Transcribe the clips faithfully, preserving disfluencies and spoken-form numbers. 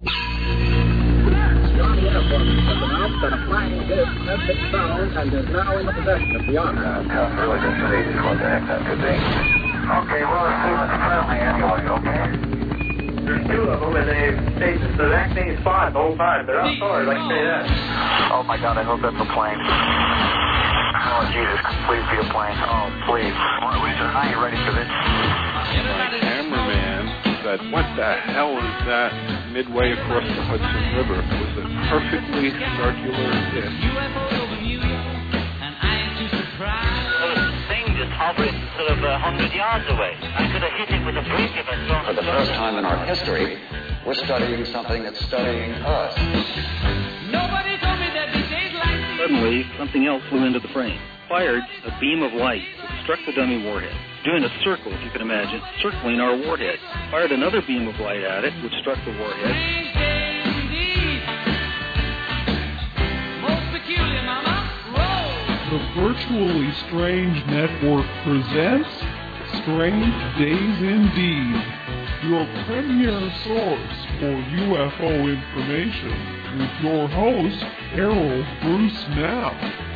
Johnny Air Force has announced that a flying disc has been found and is now in the possession of the Army. Uh, tough, really just amazing what the heck that could be. Okay, well, assume it's friendly anyway, okay? There's two of them, and they stayed in the exact same spot the whole time. They're outdoors, I can say that. Oh, my God, I hope that's a plane. Oh, Jesus, please be a plane. Oh, please. All right, Lisa, I ain't ready for this. My cameraman said, what the hell is that midway across the Hudson River? It was a perfectly circular disc. Hovering sort of a hundred yards away. I could have hit it with a brick if I'd thrown For the first time in our history, we're studying something that's studying us. Nobody told me there'd be days like these. Suddenly, something else flew into the frame. Fired a beam of light that struck the dummy warhead, doing a circle, if you can imagine, circling our warhead. Fired another beam of light at it, which struck the warhead. Strange days indeed. Most peculiar, Mama. The Virtually Strange Network presents Strange Days Indeed, your premier source for U F O information, with your host, Errol Bruce Knapp.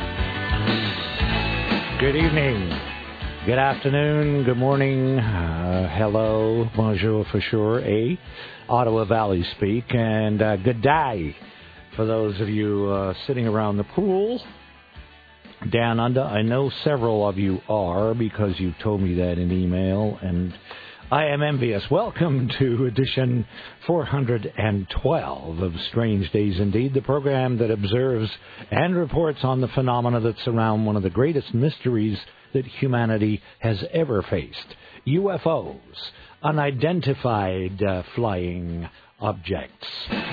Good evening, good afternoon, good morning, uh, hello, bonjour for sure, eh? Ottawa Valley speak, and uh, good day for those of you uh, sitting around the pool. Down under, I know several of you are because you told me that in email, and I am envious. Welcome to edition four hundred twelve of Strange Days Indeed, the program that observes and reports on the phenomena that surround one of the greatest mysteries that humanity has ever faced. U F Os, unidentified uh, flying objects.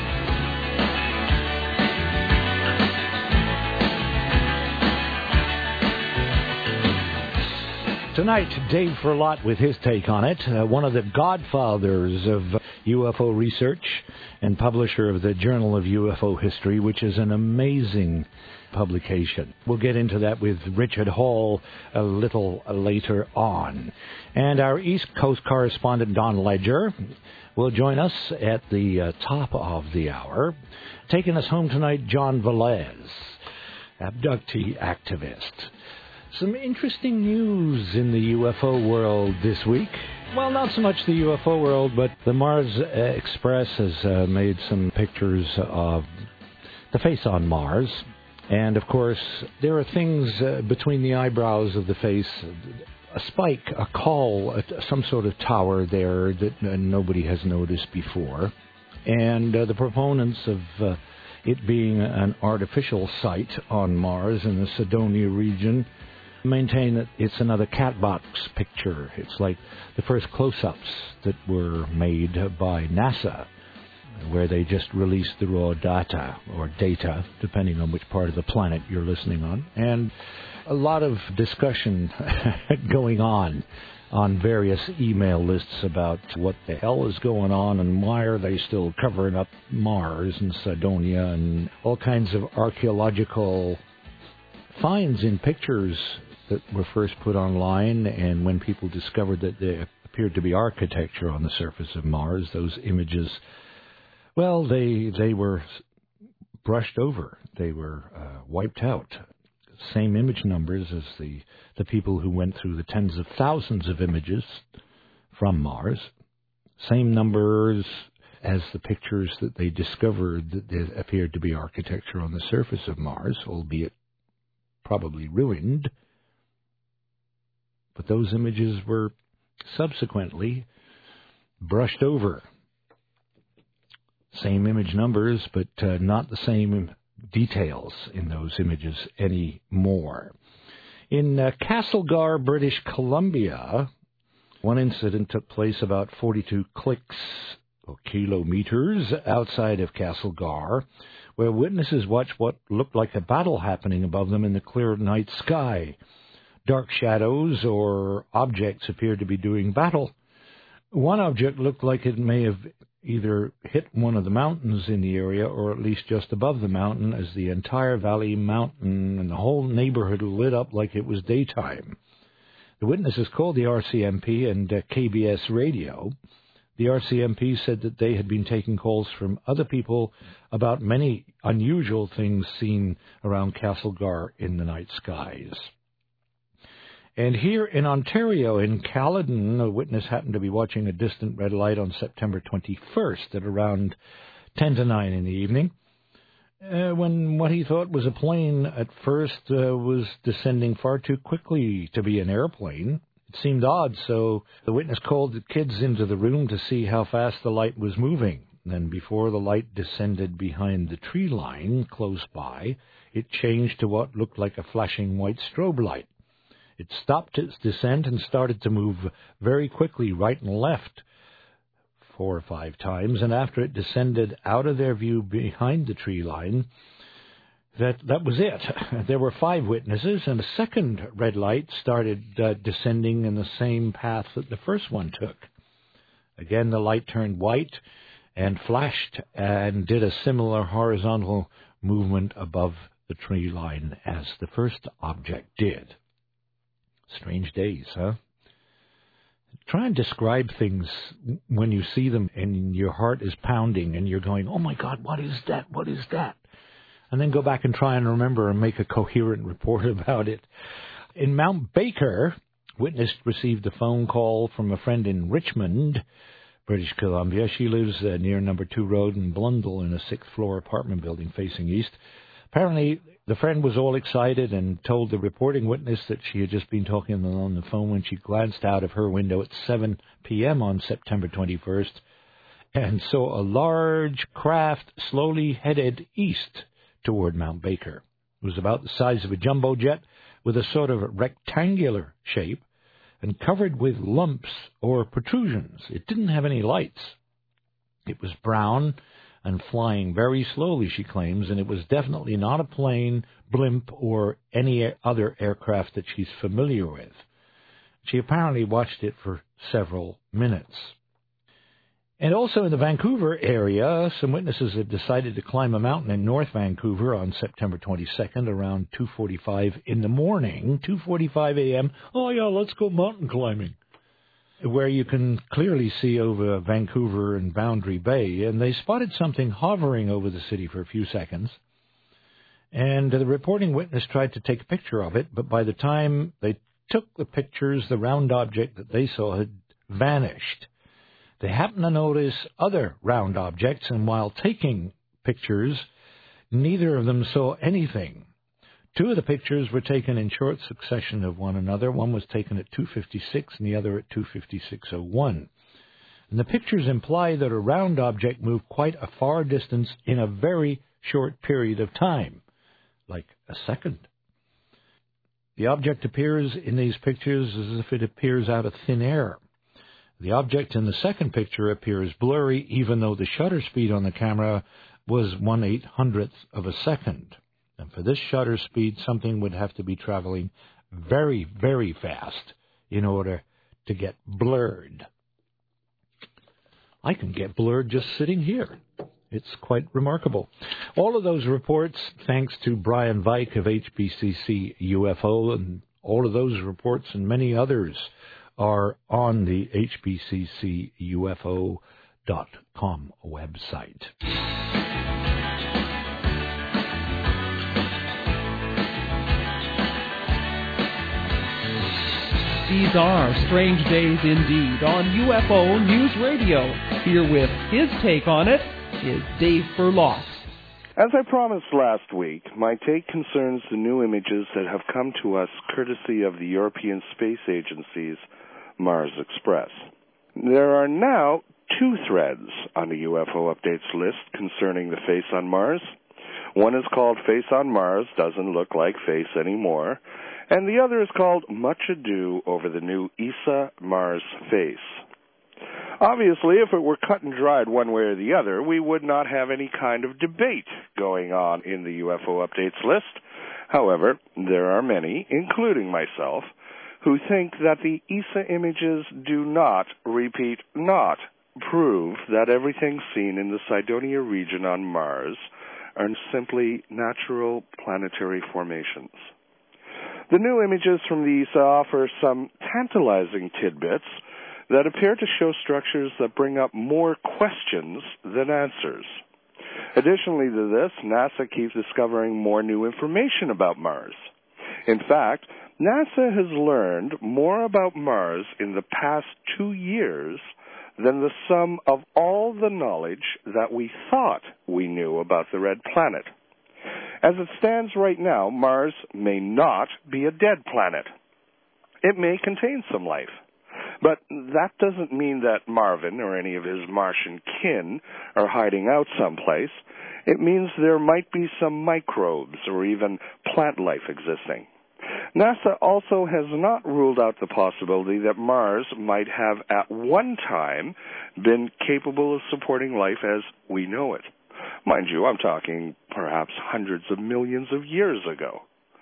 Tonight, Dave Ferlot with his take on it, uh, one of the godfathers of U F O research and publisher of the Journal of U F O History, which is an amazing publication. We'll get into that with Richard Hall a little later on. And our East Coast correspondent, Don Ledger, will join us at the uh, top of the hour. Taking us home tonight, John Velez, abductee activist. Some interesting news in the U F O world this week. Well, not so much the U F O world, but the Mars Express has uh, made some pictures of the face on Mars. And, of course, there are things uh, between the eyebrows of the face, a spike, a call, some sort of tower there that uh, nobody has noticed before. And uh, the proponents of uh, it being an artificial site on Mars in the Cydonia region maintain that it's another cat box picture. It's like the first close-ups that were made by NASA, where they just released the raw data, or data, depending on which part of the planet you're listening on. And a lot of discussion going on on various email lists about what the hell is going on and why are they still covering up Mars and Cydonia, and all kinds of archaeological finds in pictures that were first put online, and when people discovered that there appeared to be architecture on the surface of Mars, those images, well, they they were brushed over. They were uh, wiped out. Same image numbers as the, the people who went through the tens of thousands of images from Mars. Same numbers as the pictures that they discovered that there appeared to be architecture on the surface of Mars, albeit probably ruined. But those images were subsequently brushed over. Same image numbers, but uh, not the same details in those images anymore. In uh, Castlegar, British Columbia, one incident took place about forty-two clicks or kilometers outside of Castlegar, where witnesses watched what looked like a battle happening above them in the clear night sky. Dark shadows or objects appeared to be doing battle. One object looked like it may have either hit one of the mountains in the area or at least just above the mountain, as the entire valley, mountain, and the whole neighborhood lit up like it was daytime. The witnesses called the R C M P and uh, K B S radio. The R C M P said that they had been taking calls from other people about many unusual things seen around Castlegar in the night skies. And here in Ontario, in Caledon, a witness happened to be watching a distant red light on September twenty-first at around ten to nine in the evening, uh, when what he thought was a plane at first uh, was descending far too quickly to be an airplane. It seemed odd, so the witness called the kids into the room to see how fast the light was moving. Then before the light descended behind the tree line close by, it changed to what looked like a flashing white strobe light. It stopped its descent and started to move very quickly right and left four or five times, and after it descended out of their view behind the tree line, that that was it. There were five witnesses, and a second red light started uh, descending in the same path that the first one took. Again, the light turned white and flashed and did a similar horizontal movement above the tree line as the first object did. Strange days, huh? Try and describe things when you see them and your heart is pounding and you're going, oh my God, what is that? What is that? And then go back and try and remember and make a coherent report about it. In Mount Baker, witness received a phone call from a friend in Richmond, British Columbia. She lives uh, near Number two Road in Blundell in a sixth-floor apartment building facing east. Apparently, the friend was all excited and told the reporting witness that she had just been talking to them on the phone when she glanced out of her window at seven p.m. on September twenty-first and saw a large craft slowly headed east toward Mount Baker. It was about the size of a jumbo jet with a sort of rectangular shape and covered with lumps or protrusions. It didn't have any lights. It was brown and flying very slowly, she claims, and it was definitely not a plane, blimp, or any other aircraft that she's familiar with. She apparently watched it for several minutes. And also in the Vancouver area, some witnesses had decided to climb a mountain in North Vancouver on September twenty-second around two forty-five in the morning, two forty-five a.m. Oh, yeah, let's go mountain climbing, where you can clearly see over Vancouver and Boundary Bay, and they spotted something hovering over the city for a few seconds. And the reporting witness tried to take a picture of it, but by the time they took the pictures, the round object that they saw had vanished. They happened to notice other round objects, and while taking pictures, neither of them saw anything. Two of the pictures were taken in short succession of one another. One was taken at two fifty-six and the other at two fifty-six oh one. And the pictures imply that a round object moved quite a far distance in a very short period of time, like a second. The object appears in these pictures as if it appears out of thin air. The object in the second picture appears blurry, even though the shutter speed on the camera was one eight hundredth of a second. And for this shutter speed, something would have to be traveling very, very fast in order to get blurred. I can get blurred just sitting here. It's quite remarkable. All of those reports, thanks to Brian Vike of H B C C U F O, and all of those reports and many others are on the H B C C U F O dot com website. These are strange days indeed on U F O News Radio. Here with his take on it is Dave Furlock. As I promised last week, my take concerns the new images that have come to us courtesy of the European Space Agency's Mars Express. There are now two threads on the U F O Updates list concerning the face on Mars. One is called Face on Mars Doesn't Look Like Face Anymore, and the other is called Much Ado Over the New E S A Mars Face. Obviously, if it were cut and dried one way or the other, we would not have any kind of debate going on in the U F O Updates list. However, there are many, including myself, who think that the E S A images do not, repeat, not, prove that everything seen in the Cydonia region on Mars are simply natural planetary formations. The new images from the E S A offer some tantalizing tidbits that appear to show structures that bring up more questions than answers. Additionally to this, NASA keeps discovering more new information about Mars. In fact, NASA has learned more about Mars in the past two years than the sum of all the knowledge that we thought we knew about the red planet. As it stands right now, Mars may not be a dead planet. It may contain some life. But that doesn't mean that Marvin or any of his Martian kin are hiding out someplace. It means there might be some microbes or even plant life existing. NASA also has not ruled out the possibility that Mars might have at one time been capable of supporting life as we know it. Mind you, I'm talking perhaps hundreds of millions of years ago.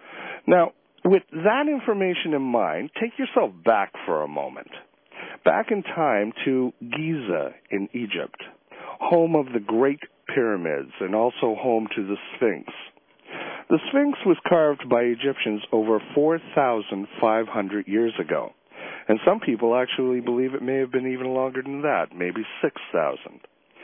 Now, with that information in mind, take yourself back for a moment. Back in time to Giza in Egypt, home of the Great Pyramids and also home to the Sphinx. The Sphinx was carved by Egyptians over four thousand five hundred years ago, and some people actually believe it may have been even longer than that, maybe six thousand.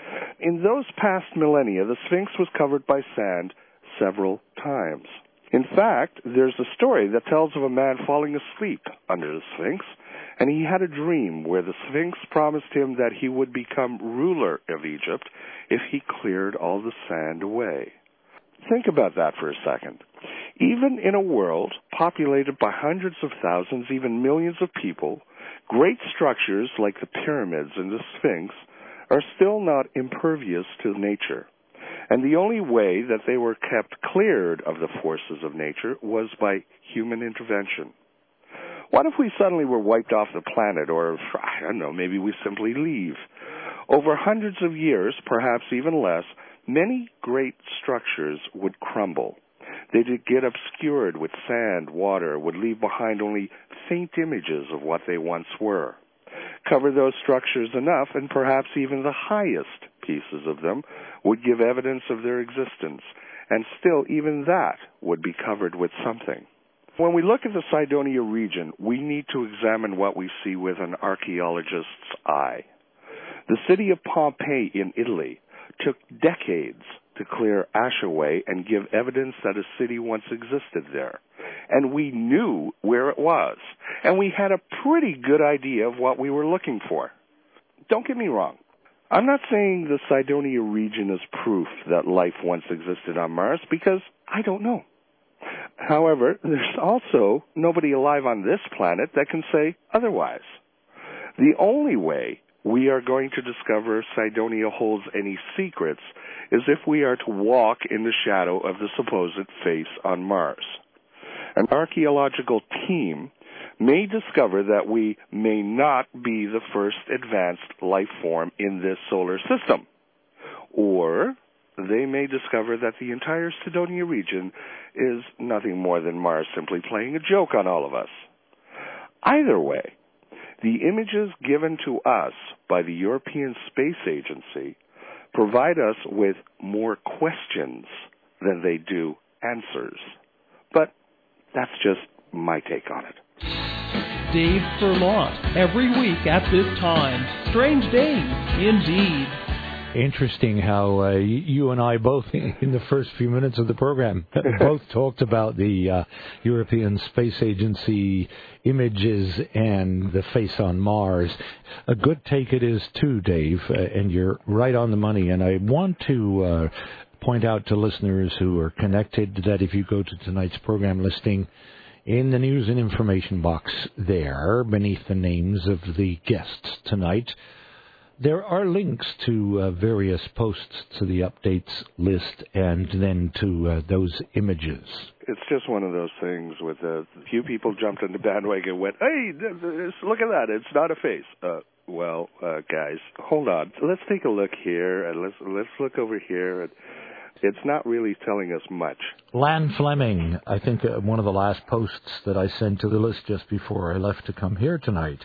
In those past millennia, the Sphinx was covered by sand several times. In fact, there's a story that tells of a man falling asleep under the Sphinx, and he had a dream where the Sphinx promised him that he would become ruler of Egypt if he cleared all the sand away. Think about that for a second. Even in a world populated by hundreds of thousands, even millions of people, great structures like the pyramids and the Sphinx are still not impervious to nature. And the only way that they were kept cleared of the forces of nature was by human intervention. What if we suddenly were wiped off the planet, or, I don't know, maybe we simply leave? Over hundreds of years, perhaps even less, many great structures would crumble. They'd get obscured with sand, water, would leave behind only faint images of what they once were. Cover those structures enough, and perhaps even the highest pieces of them would give evidence of their existence, and still even that would be covered with something. When we look at the Cydonia region, we need to examine what we see with an archaeologist's eye. The city of Pompeii in Italy took decades to clear ash away and give evidence that a city once existed there. And we knew where it was. And we had a pretty good idea of what we were looking for. Don't get me wrong. I'm not saying the Cydonia region is proof that life once existed on Mars, because I don't know. However, there's also nobody alive on this planet that can say otherwise. The only way we are going to discover Cydonia holds any secrets is if we are to walk in the shadow of the supposed face on Mars. An archaeological team may discover that we may not be the first advanced life form in this solar system. Or they may discover that the entire Cydonia region is nothing more than Mars simply playing a joke on all of us. Either way, the images given to us by the European Space Agency provide us with more questions than they do answers. But that's just my take on it. Dave Furlong, every week at this time. Strange days, indeed. Interesting how uh, you and I both, in the first few minutes of the program, both talked about the uh, European Space Agency images and the face on Mars. A good take it is, too, Dave, uh, and you're right on the money. And I want to uh, point out to listeners who are connected that if you go to tonight's program listing, in the news and information box there, beneath the names of the guests tonight, there are links to uh, various posts to the updates list and then to uh, those images. It's just one of those things with a few people jumped on the bandwagon and went, hey, look at that, it's not a face. Uh, well, uh, guys, hold on. Let's take a look here, and let's let's look over here. And it's not really telling us much. Lan Fleming, I think uh, one of the last posts that I sent to the list just before I left to come here tonight,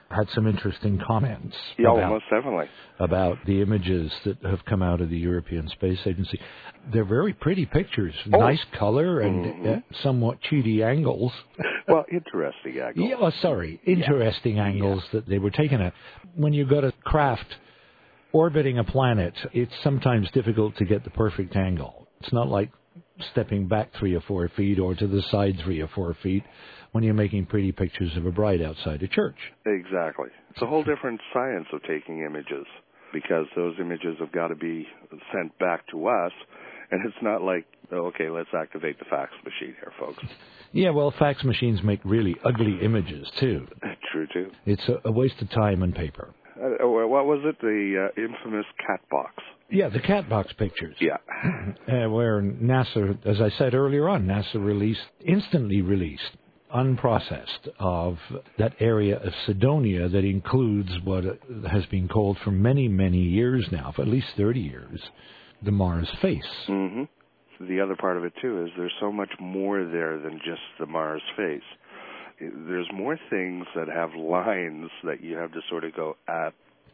had some interesting comments. Yeah, about, most definitely. About the images that have come out of the European Space Agency. They're very pretty pictures. Oh. Nice color and mm-hmm. uh, somewhat cheaty angles. Well, interesting angles. Yeah, oh, sorry, interesting yeah. angles yeah. that they were taken at. When you've got a craft orbiting a planet, it's sometimes difficult to get the perfect angle. It's not like stepping back three or four feet or to the side three or four feet when you're making pretty pictures of a bride outside a church. Exactly. It's a whole different science of taking images, because those images have got to be sent back to us, and it's not like, oh, okay, let's activate the fax machine here, folks. Yeah, well, fax machines make really ugly images, too. True, too. It's a, a waste of time and paper. Uh, what was it? The uh, infamous cat box. Yeah, the cat box pictures. Yeah. uh, where NASA, as I said earlier on, NASA released, instantly released, unprocessed, of that area of Cydonia that includes what has been called for many, many years now, for at least thirty years, the Mars face. Mm-hmm. The other part of it, too, is there's so much more there than just the Mars face. There's more things that have lines that you have to sort of go, ah,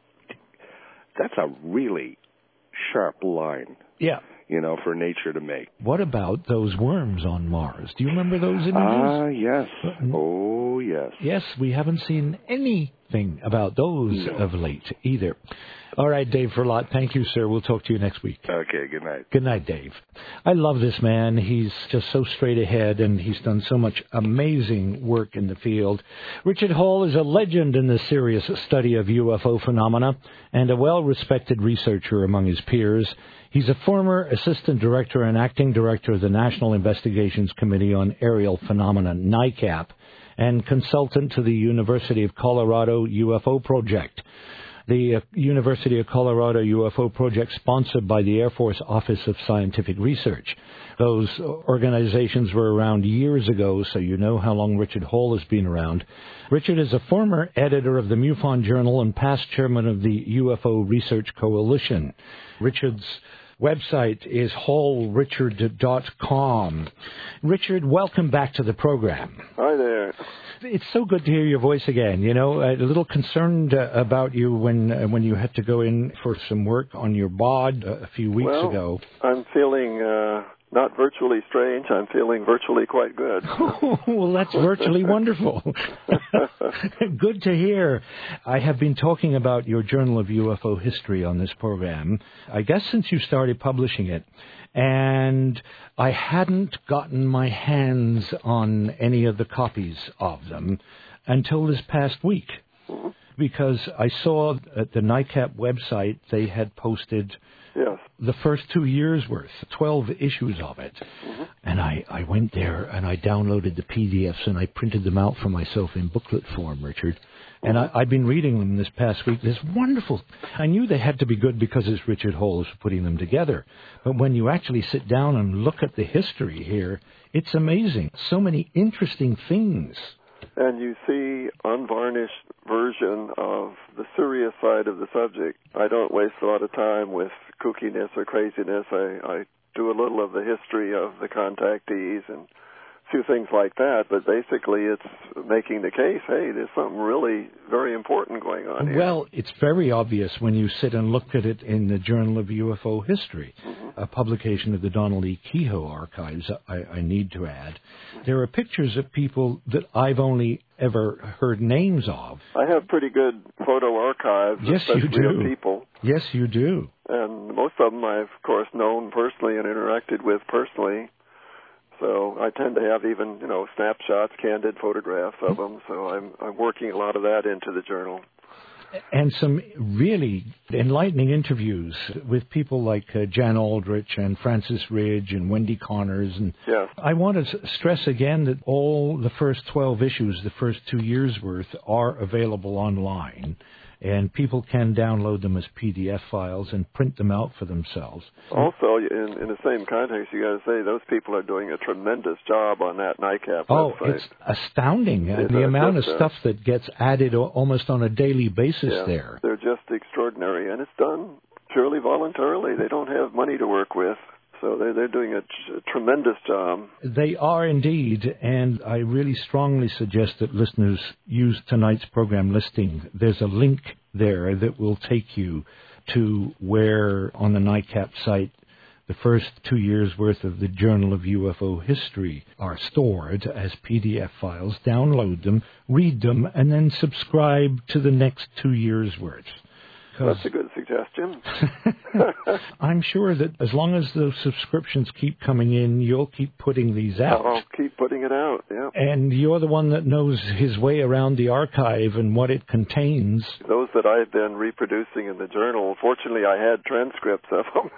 that's a really sharp line. Yeah. You know, for nature to make. What about those worms on Mars? Do you remember those images? Ah, uh, yes. Oh, yes. Yes, we haven't seen anything about those no. of late either. All right, Dave Verlot, thank you, sir. We'll talk to you next week. Okay, good night. Good night, Dave. I love this man. He's just so straight ahead, and he's done so much amazing work in the field. Richard Hall is a legend in the serious study of U F O phenomena and a well-respected researcher among his peers. He's a former assistant director and acting director of the National Investigations Committee on Aerial Phenomena, NICAP, and consultant to the University of Colorado U F O Project. The uh, University of Colorado U F O Project, sponsored by the Air Force Office of Scientific Research. Those organizations were around years ago, so you know how long Richard Hall has been around. Richard is a former editor of the MUFON Journal and past chairman of the U F O Research Coalition. Richard's website is hall richard dot com. Richard, welcome back to the program. Hi there. It's so good to hear your voice again. You know, a little concerned uh, about you when uh, when you had to go in for some work on your bod uh, a few weeks well, ago. I'm feeling uh, not virtually strange. I'm feeling virtually quite good. Well, that's virtually wonderful. Good to hear. I have been talking about your Journal of U F O History on this program, I guess since you started publishing it. And I hadn't gotten my hands on any of the copies of them until this past week, mm-hmm. because I saw at the NICAP website they had posted yes. the first two years' worth, twelve issues of it. Mm-hmm. And I, I went there and I downloaded the P D Fs and I printed them out for myself in booklet form, Richard. And I, I've been reading them this past week. It's wonderful. I knew they had to be good because it's Richard Hall who's putting them together. But when you actually sit down and look at the history here, it's amazing. So many interesting things. And you see unvarnished version of the serious side of the subject. I don't waste a lot of time with kookiness or craziness. I, I do a little of the history of the contactees and few things like that, but basically it's making the case, hey, there's something really very important going on here. Well, it's very obvious when you sit and look at it in the Journal of U F O History, mm-hmm. a publication of the Donald E. Kehoe archives, I, I need to add. There are pictures of people that I've only ever heard names of. I have pretty good photo archives, yes, especially you do. of people. Yes, you do. And most of them I've, of course, known personally and interacted with personally. So I tend to have even, you know, snapshots, candid photographs of them. So I'm I'm working a lot of that into the journal. And some really enlightening interviews with people like uh, Jan Aldrich and Francis Ridge and Wendy Connors. And yes. I want to stress again that all the first twelve issues, the first two years' worth, are available online. And people can download them as P D F files and print them out for themselves. Also, in, in the same context, you got to say those people are doing a tremendous job on that NICAP oh, website. It's astounding, It's the a, amount of a, stuff that gets added almost on a daily basis yeah, there. They're just extraordinary, and it's done purely voluntarily. They don't have money to work with. So they're, they're doing a, t- a tremendous job. They are indeed, and I really strongly suggest that listeners use tonight's program listing. There's a link there that will take you to where on the NICAP site the first two years' worth of the Journal of U F O History are stored as P D F files. Download them, read them, and then subscribe to the next two years' worth. That's a good suggestion. I'm sure that as long as those subscriptions keep coming in, you'll keep putting these out. I'll keep putting it out, yeah. And you're the one that knows his way around the archive and what it contains. Those that I've been reproducing in the journal, fortunately I had transcripts of them.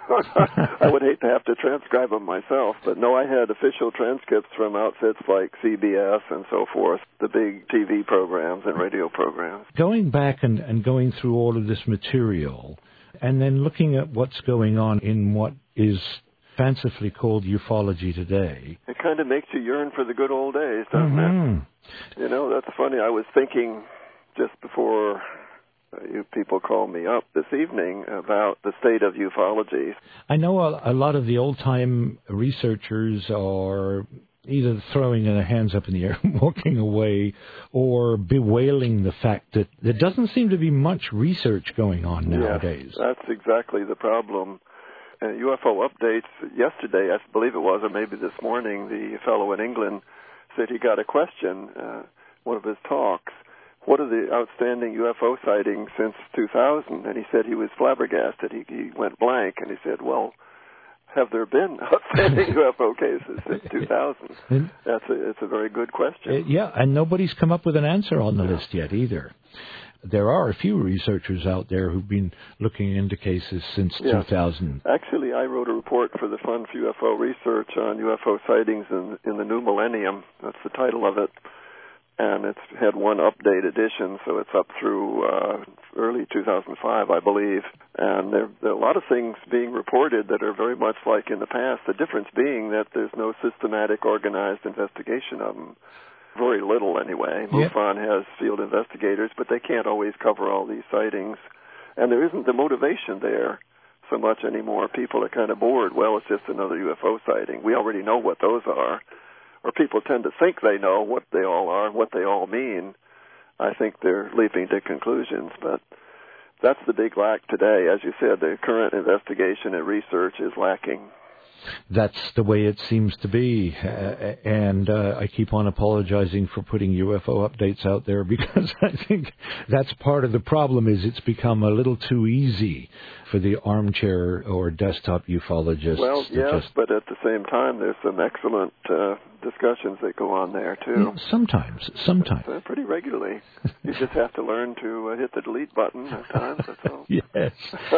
I would hate to have to transcribe them myself, but no, I had official transcripts from outfits like C B S and so forth, the big T V programs and radio programs. Going back and, and going through all of this material, and then looking at what's going on in what is fancifully called ufology today. It kind of makes you yearn for the good old days, doesn't mm-hmm. it? You know, that's funny. I was thinking just before uh, you people called me up this evening about the state of ufology. I know a, a lot of the old-time researchers are either throwing their hands up in the air, walking away, or bewailing the fact that there doesn't seem to be much research going on nowadays. Yes, that's exactly the problem. Uh, U F O updates yesterday, I believe it was, or maybe this morning, the fellow in England said he got a question, uh, one of his talks, what are the outstanding U F O sightings since two thousand? And he said he was flabbergasted. He, he went blank, and he said, well, have there been outstanding U F O cases since two thousand? That's a, it's a very good question. Uh, yeah, and nobody's come up with an answer on the yeah. list yet either. There are a few researchers out there who've been looking into cases since yeah. two thousand. Actually, I wrote a report for the Fund for U F O Research on U F O sightings in, in the new millennium. That's the title of it. And it's had one update edition, so it's up through uh, early two thousand five, I believe. And there, there are a lot of things being reported that are very much like in the past, the difference being that there's no systematic, organized investigation of them. Very little, anyway. Yep. MUFON has field investigators, but they can't always cover all these sightings. And there isn't the motivation there so much anymore. People are kind of bored. Well, it's just another U F O sighting. We already know what those are. Or people tend to think they know what they all are and what they all mean. I think they're leaping to conclusions, but that's the big lack today. As you said, the current investigation and research is lacking. That's the way it seems to be, uh, and uh, I keep on apologizing for putting U F O updates out there because I think that's part of the problem is it's become a little too easy for the armchair or desktop ufologists. Well, yes, just... but at the same time, there's some excellent uh, discussions that go on there, too. Yeah, sometimes, sometimes. Uh, pretty regularly. You just have to learn to uh, hit the delete button at times, that's all. Yes.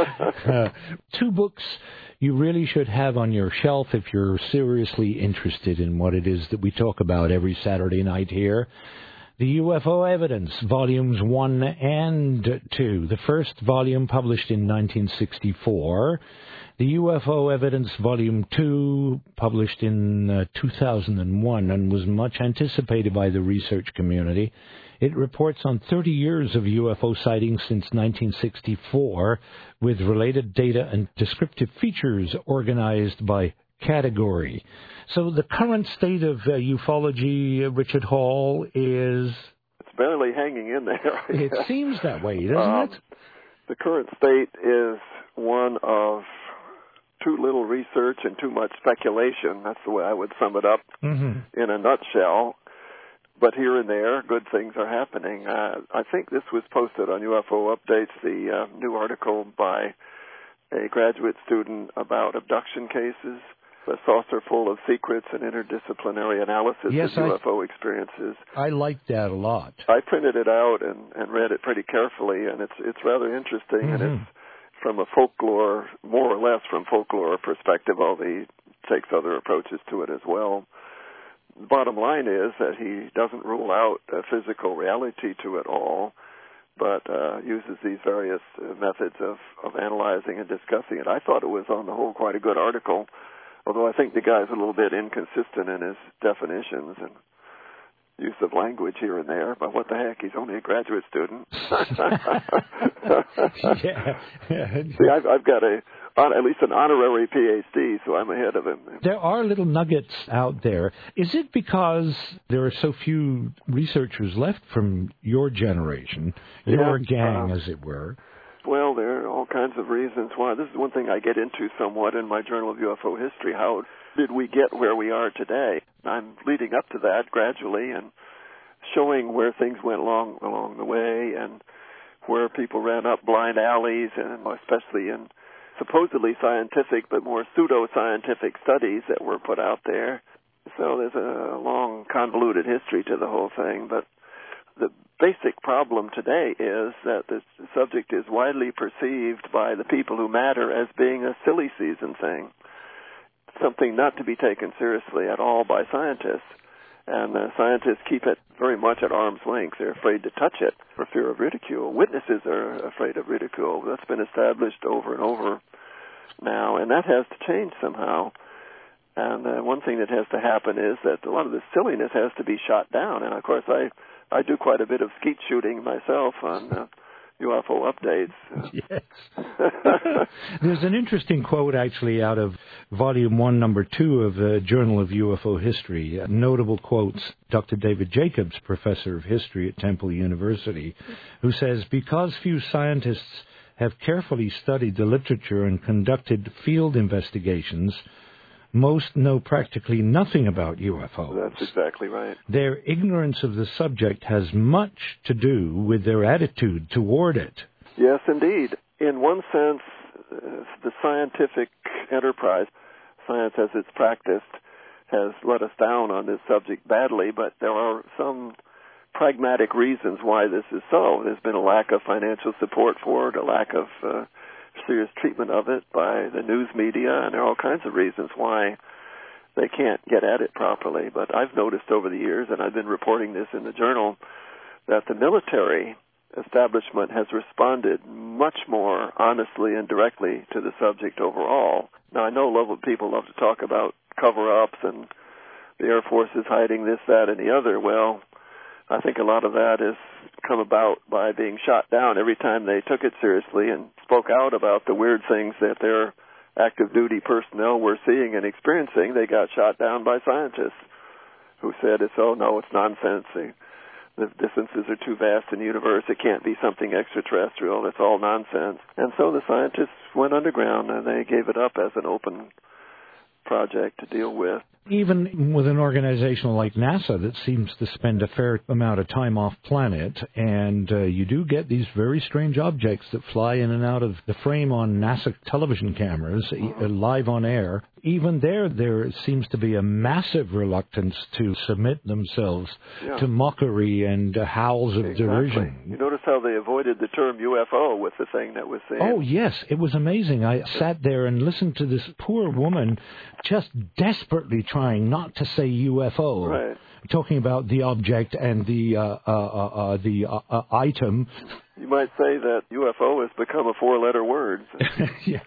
uh, two books you really should have on your shelf if you're seriously interested in what it is that we talk about every Saturday night here. The U F O Evidence, Volumes one and two. The first volume published in nineteen sixty-four. The U F O Evidence, Volume two, published in uh, two thousand one and was much anticipated by the research community. It reports on thirty years of U F O sightings since nineteen sixty-four, with related data and descriptive features organized by category. So the current state of uh, ufology, uh, Richard Hall, is... It's barely hanging in there. It seems that way, doesn't um, it? The current state is one of too little research and too much speculation. That's the way I would sum it up mm-hmm. in a nutshell. But here and there, good things are happening. Uh, I think this was posted on U F O Updates, the uh, new article by a graduate student about abduction cases, a saucer full of secrets and interdisciplinary analysis yes, of I, U F O experiences. I like that a lot. I printed it out and, and read it pretty carefully, and it's it's rather interesting, mm-hmm. and it's from a folklore, more or less from folklore perspective, although he takes other approaches to it as well. The bottom line is that he doesn't rule out a physical reality to it all, but uh, uses these various uh, methods of, of analyzing and discussing it. I thought it was, on the whole, quite a good article, although I think the guy's a little bit inconsistent in his definitions. And use of language here and there, but what the heck, he's only a graduate student. yeah. See, I've, I've got a on, at least an honorary P H D, so I'm ahead of him. There are little nuggets out there. Is it because there are so few researchers left from your generation, your yeah, gang, uh, as it were? Well, there are all kinds of reasons why. This is one thing I get into somewhat in my Journal of U F O History. How did we get where we are today? I'm leading up to that gradually and showing where things went along along the way and where people ran up blind alleys, and especially in supposedly scientific but more pseudo-scientific studies that were put out there. So there's a long, convoluted history to the whole thing. But the basic problem today is that this subject is widely perceived by the people who matter as being a silly season thing, something not to be taken seriously at all by scientists. And uh, scientists keep it very much at arm's length. They're afraid to touch it for fear of ridicule. Witnesses are afraid of ridicule. That's been established over and over now, and that has to change somehow. And uh, one thing that has to happen is that a lot of the silliness has to be shot down. And, of course, I, I do quite a bit of skeet shooting myself on uh, U F O updates. Yes. There's an interesting quote, actually, out of Volume one, Number two of the Journal of U F O History. Notable quotes, Doctor David Jacobs, professor of history at Temple University, who says, because few scientists have carefully studied the literature and conducted field investigations, most know practically nothing about U F Os. That's exactly right. Their ignorance of the subject has much to do with their attitude toward it. Yes, indeed. In one sense, uh, the scientific enterprise, science as it's practiced, has let us down on this subject badly, but there are some pragmatic reasons why this is so. There's been a lack of financial support for it, a lack of uh, serious treatment of it by the news media, and there are all kinds of reasons why they can't get at it properly. But I've noticed over the years, and I've been reporting this in the journal, that the military establishment has responded much more honestly and directly to the subject overall. Now, I know a lot of people love to talk about cover-ups and the Air Force is hiding this, that, and the other. Well, I think a lot of that has come about by being shot down every time they took it seriously and spoke out about the weird things that their active duty personnel were seeing and experiencing. They got shot down by scientists who said, it's, oh, no, it's nonsense. The distances are too vast in the universe. It can't be something extraterrestrial. It's all nonsense. And so the scientists went underground and they gave it up as an open project to deal with. Even with an organization like NASA that seems to spend a fair amount of time off planet, and uh, you do get these very strange objects that fly in and out of the frame on NASA television cameras, uh-huh. live on air. Even there, there seems to be a massive reluctance to submit themselves yeah. to mockery and uh, howls of exactly. derision. You notice how they avoided the term U F O with the thing that was seen. Oh, yes. It was amazing. I sat there and listened to this poor woman just desperately trying not to say U F O, right. talking about the object and the uh, uh, uh, the uh, uh, item. You might say that U F O has become a four-letter word. Yes.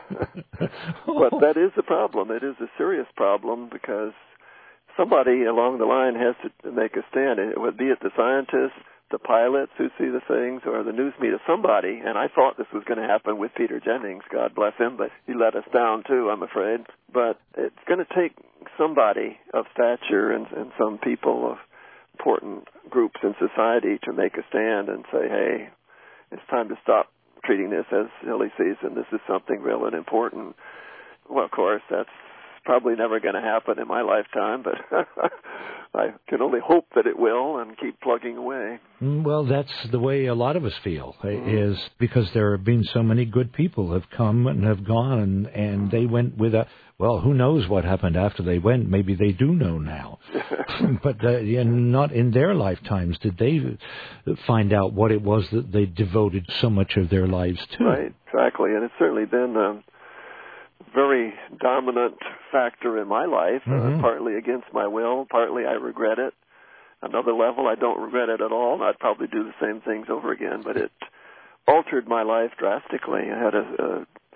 But that is a problem. It is a serious problem because somebody along the line has to make a stand. It would be it the scientists, the pilots who see the things, or the news media, somebody. And I thought this was going to happen with Peter Jennings, God bless him, but he let us down too, I'm afraid. But it's going to take somebody of stature and, and some people of important groups in society to make a stand and say, hey, it's time to stop treating this as silly season. This is something real and important. Well, of course, that's probably never going to happen in my lifetime, but I can only hope that it will and keep plugging away. Well, that's the way a lot of us feel, mm-hmm. is because there have been so many good people have come and have gone, and, and they went with a, well, who knows what happened after they went. Maybe they do know now. But uh, yeah, not in their lifetimes did they find out what it was that they devoted so much of their lives to. Right, exactly. And it's certainly been a very dominant factor in my life, mm-hmm. uh, partly against my will, partly I regret it. Another level, I don't regret it at all, and I'd probably do the same things over again, but it altered my life drastically. I had a, a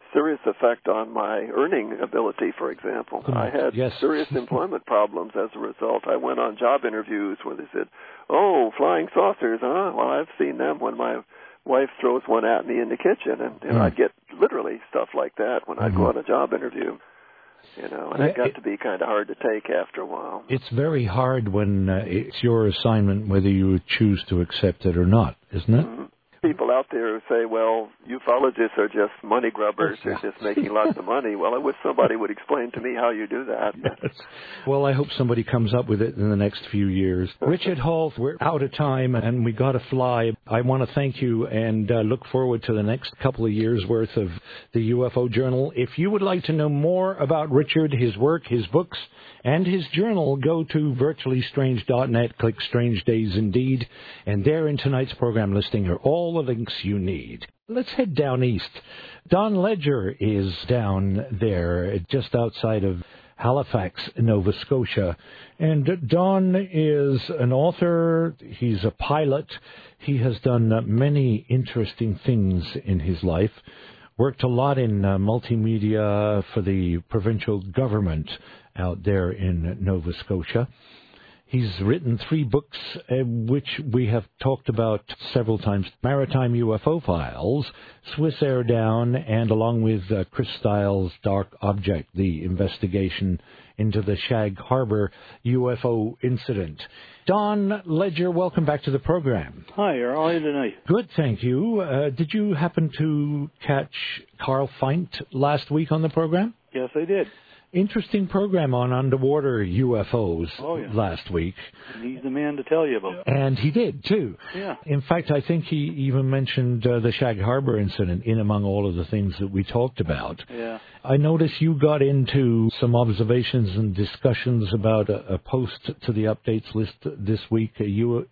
serious effect on my earning ability, for example. Come on. I had yes. serious employment problems as a result. I went on job interviews where they said, oh, flying saucers, huh? Well, I've seen them when my wife throws one at me in the kitchen, and, and mm. I'd get literally stuff like that when I'd mm-hmm. go on a job interview. You know, and yeah, it got it, to be kind of hard to take after a while. It's very hard when uh, it's your assignment whether you choose to accept it or not, isn't it? Mm-hmm. People out there who say, well, ufologists are just money grubbers, they're just making lots of money. Well, I wish somebody would explain to me how you do that. Yes. Well, I hope somebody comes up with it in the next few years. Richard Hall, we're out of time and we got to fly. I want to thank you and uh, look forward to the next couple of years' worth of the U F O Journal. If you would like to know more about Richard, his work, his books, and his journal, go to virtually strange dot net, click Strange Days Indeed, and there in tonight's program listing are all the links you need. Let's head down east. Don Ledger is down there just outside of Halifax, Nova Scotia. And Don is an author, he's a pilot, he has done many interesting things in his life. Worked a lot in uh, multimedia for the provincial government out there in Nova Scotia. He's written three books, uh, which we have talked about several times. Maritime U F O Files, Swiss Air Down, and along with uh, Chris Stiles' Dark Object, the investigation into the Shag Harbor U F O incident. Don Ledger, welcome back to the program. Hi, how are you tonight? Good, thank you. Uh, did you happen to catch Carl Feint last week on the program? Yes, I did. Interesting program on underwater U F Os oh, yeah. last week. And he's the man to tell you about it. And he did, too. Yeah. In fact, I think he even mentioned uh, the Shag Harbor incident in among all of the things that we talked about. Yeah. I noticed you got into some observations and discussions about a, a post to the updates list this week, uh, U-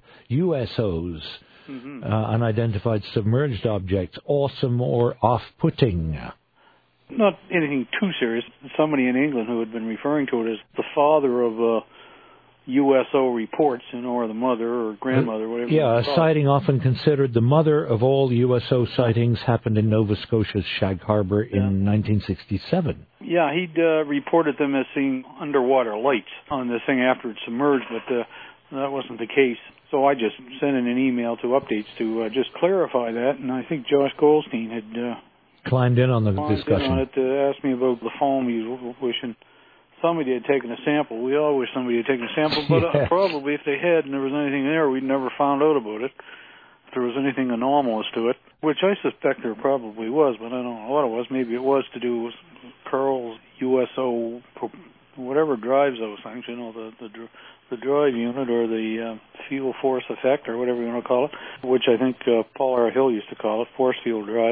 USOs, mm-hmm. uh, unidentified submerged objects, awesome or off-putting. Not anything too serious. Somebody in England who had been referring to it as the father of uh, U S O reports, you know, or the mother or grandmother, whatever. Yeah, a sighting often considered the mother of all U S O sightings happened in Nova Scotia's Shag Harbor in yeah. nineteen sixty-seven. Yeah, he'd uh, reported them as seeing underwater lights on this thing after it submerged, but uh, that wasn't the case. So I just sent in an email to updates to uh, just clarify that, and I think Josh Goldstein had... Uh, climbed in on the climbed discussion. In on it to ask me about the foam he was wishing somebody had taken a sample. We all wish somebody had taken a sample, but yeah. uh, probably if they had and there was anything there, we'd never found out about it. If there was anything anomalous to it, which I suspect there probably was, but I don't know what it was. Maybe it was to do with Carl's U S O, whatever drives those things, you know, the the, the drive unit or the uh, fuel force effect or whatever you want to call it, which I think uh, Paul R. Hill used to call it, force field drive.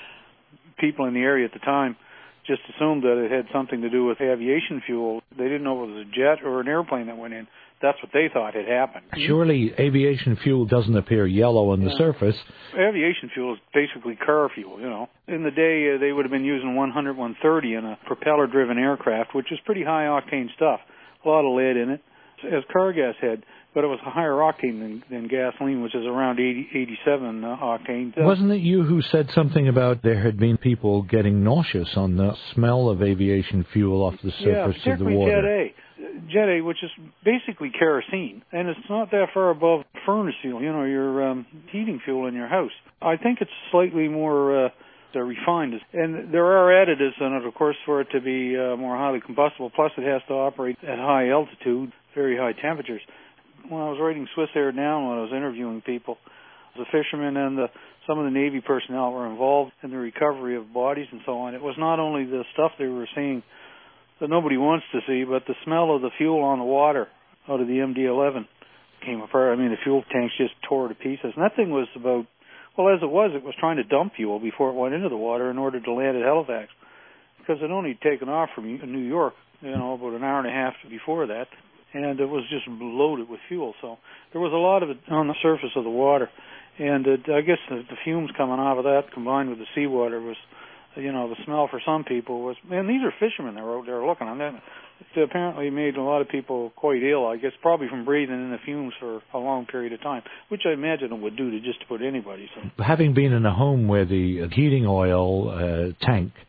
People in the area at the time just assumed that it had something to do with aviation fuel. They didn't know if it was a jet or an airplane that went in. That's what they thought had happened. Surely aviation fuel doesn't appear yellow on the yeah. surface. Aviation fuel is basically car fuel, you know. In the day, uh, they would have been using one hundred, one thirty in a propeller-driven aircraft, which is pretty high-octane stuff. A lot of lead in it, as car gas had. But it was a higher octane than, than gasoline, which is around eighty, eighty-seven uh, octane. Uh, Wasn't it you who said something about there had been people getting nauseous on the smell of aviation fuel off the surface yeah, of the water? Jet A. Jet A, which is basically kerosene, and it's not that far above furnace fuel, you know, your um, heating fuel in your house. I think it's slightly more... Uh, They're refined, and there are additives in it, of course, for it to be uh, more highly combustible. Plus, it has to operate at high altitude, very high temperatures. When I was writing Swiss Air Down, when I was interviewing people, the fishermen and the, some of the Navy personnel were involved in the recovery of bodies and so on. It was not only the stuff they were seeing that nobody wants to see, but the smell of the fuel on the water out of the M D eleven came apart. I mean, the fuel tanks just tore to pieces. And that thing was about, well, as it was, it was trying to dump fuel before it went into the water in order to land at Halifax, because it only taken off from New York, you know, about an hour and a half before that. And it was just loaded with fuel. So there was a lot of it on the surface of the water. And it, I guess the, the fumes coming out of that combined with the seawater was, you know, the smell for some people was, man, these are fishermen that were out there looking on that. It apparently made a lot of people quite ill, I guess, probably from breathing in the fumes for a long period of time, which I imagine it would do to just put anybody. So. Having been in a home where the heating oil uh, tank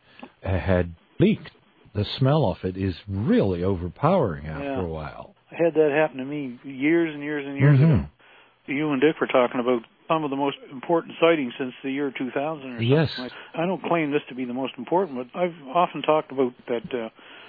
had leaked. The smell of it is really overpowering after yeah. a while. I had that happen to me years and years and years mm-hmm. ago. You and Dick were talking about some of the most important sightings since the year two thousand or something. Yes. Like, I don't claim this to be the most important, but I've often talked about that uh,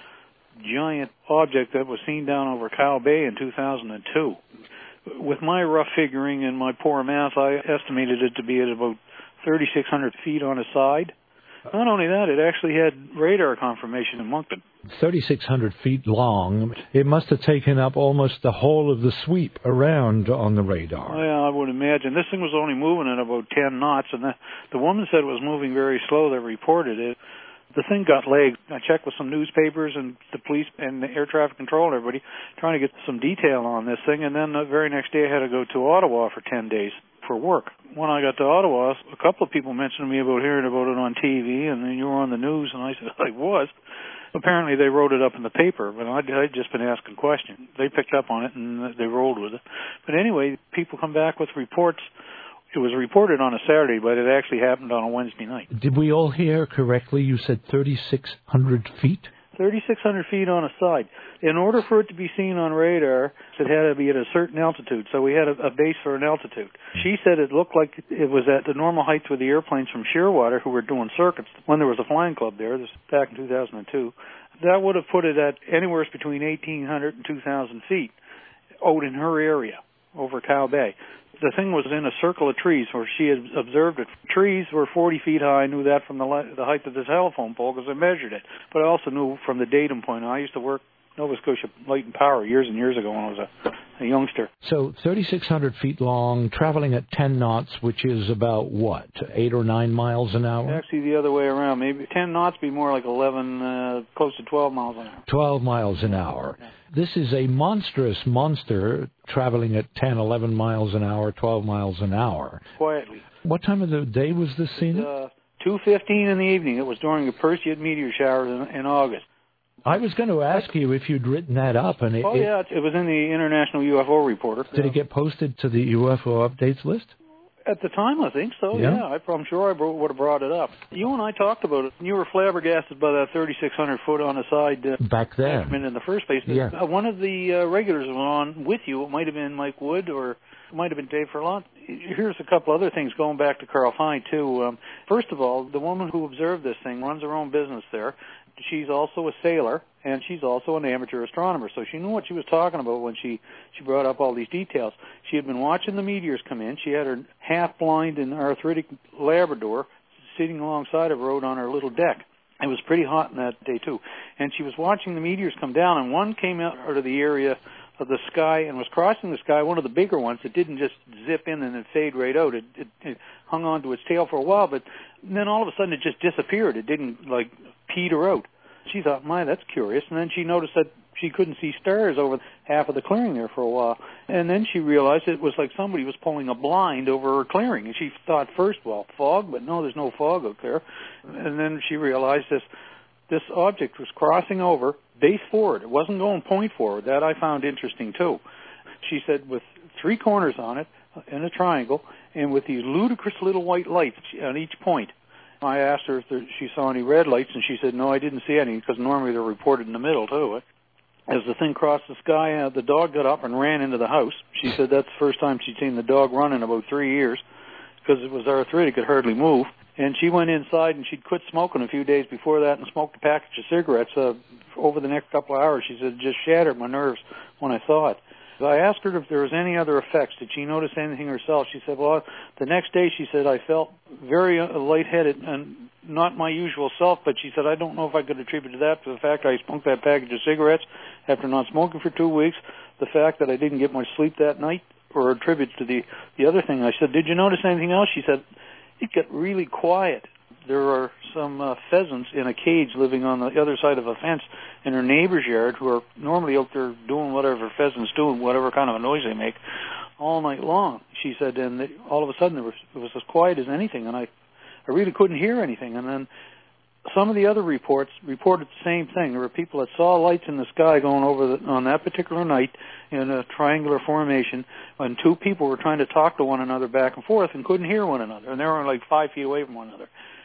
giant object that was seen down over Cow Bay in two thousand two. With my rough figuring and my poor math, I estimated it to be at about thirty-six hundred feet on a side. Not only that, it actually had radar confirmation in Moncton. thirty-six hundred feet long. It must have taken up almost the whole of the sweep around on the radar. Well, I would imagine. This thing was only moving at about ten knots, and the, the woman said it was moving very slow that reported it. The thing got legs. I checked with some newspapers and the police and the air traffic control and everybody trying to get some detail on this thing, and then the very next day I had to go to Ottawa for ten days for work. When I got to Ottawa, a couple of people mentioned to me about hearing about it on T V, and then you were on the news, and I said, I was. Apparently they wrote it up in the paper, but I'd, I'd just been asking questions. They picked up on it, and they rolled with it. But anyway, people come back with reports. It was reported on a Saturday, but it actually happened on a Wednesday night. Did we all hear correctly? You said thirty-six hundred feet? thirty-six hundred feet on a side. In order for it to be seen on radar, it had to be at a certain altitude, so we had a, a base for an altitude. She said it looked like it was at the normal height with the airplanes from Shearwater who were doing circuits when there was a flying club there, this back in two thousand two. That would have put it at anywhere between eighteen hundred and two thousand feet out in her area over Cow Bay. The thing was in a circle of trees where she had observed it. Trees were forty feet high. I knew that from the, li- the height of the telephone pole because I measured it. But I also knew from the datum point. I used to work Nova Scotia Light and Power years and years ago when I was a, a youngster. So thirty-six hundred feet long, traveling at ten knots, which is about what, eight or nine miles an hour? Actually, the other way around. Maybe ten knots be more like eleven, uh, close to twelve miles an hour. twelve miles an hour. This is a monstrous monster traveling at ten, eleven miles an hour, twelve miles an hour. Quietly. What time of the day was this seen? Uh, two fifteen in the evening. It was during the Perseid meteor showers in, in August. I was going to ask you if you'd written that up. And it, oh, yeah, it, it was in the International U F O Reporter. Did it get posted to the U F O updates list? At the time, I think so, yeah. yeah. I'm sure I would have brought it up. You and I talked about it. You were flabbergasted by that thirty-six hundred foot on the side. Uh, Back then. In the first place. Yeah. Uh, one of the uh, regulars was on with you. It might have been Mike Wood or it might have been Dave Furlong. Here's a couple other things going back to Carl Fine, too. Um, first of all, the woman who observed this thing runs her own business there. She's also a sailor, and she's also an amateur astronomer, so she knew what she was talking about when she, she brought up all these details. She had been watching the meteors come in. She had her half-blind and arthritic Labrador sitting alongside of her out on her little deck. It was pretty hot in that day, too. And she was watching the meteors come down, and one came out of the area of the sky and was crossing the sky, one of the bigger ones. It didn't just zip in and then fade right out. It, it, it hung on to its tail for a while, but then all of a sudden it just disappeared. It didn't, like, peter out. She thought, my, that's curious. And then she noticed that she couldn't see stars over half of the clearing there for a while. And then she realized it was like somebody was pulling a blind over her clearing. And she thought first, well, fog, but no, there's no fog out there. And then she realized this this object was crossing over base forward. It wasn't going point forward. That I found interesting, too. She said with three corners on it in a triangle and with these ludicrous little white lights on each point. I asked her if there, she saw any red lights, and she said, no, I didn't see any, because normally they're reported in the middle, too. As the thing crossed the sky, uh, the dog got up and ran into the house. She said that's the first time she'd seen the dog run in about three years, because it was arthritic, it could hardly move. And she went inside, and she'd quit smoking a few days before that and smoked a package of cigarettes. Uh, over the next couple of hours, she said, it just shattered my nerves when I saw it. I asked her if there was any other effects. Did she notice anything herself? She said, well, the next day, she said, I felt very uh, lightheaded and not my usual self, but she said, I don't know if I could attribute to that to the fact I smoked that package of cigarettes after not smoking for two weeks, the fact that I didn't get much sleep that night, or attribute to the, the other thing. I said, did you notice anything else? She said, it got really quiet. There are some uh, pheasants in a cage living on the other side of a fence in her neighbor's yard who are normally out there doing whatever pheasants do, whatever kind of a noise they make, all night long. She said, and they, all of a sudden there was, it was as quiet as anything, and I, I really couldn't hear anything. And then some of the other reports reported the same thing. There were people that saw lights in the sky going over the, on that particular night in a triangular formation, and two people were trying to talk to one another back and forth and couldn't hear one another, and they were like five feet away from one another.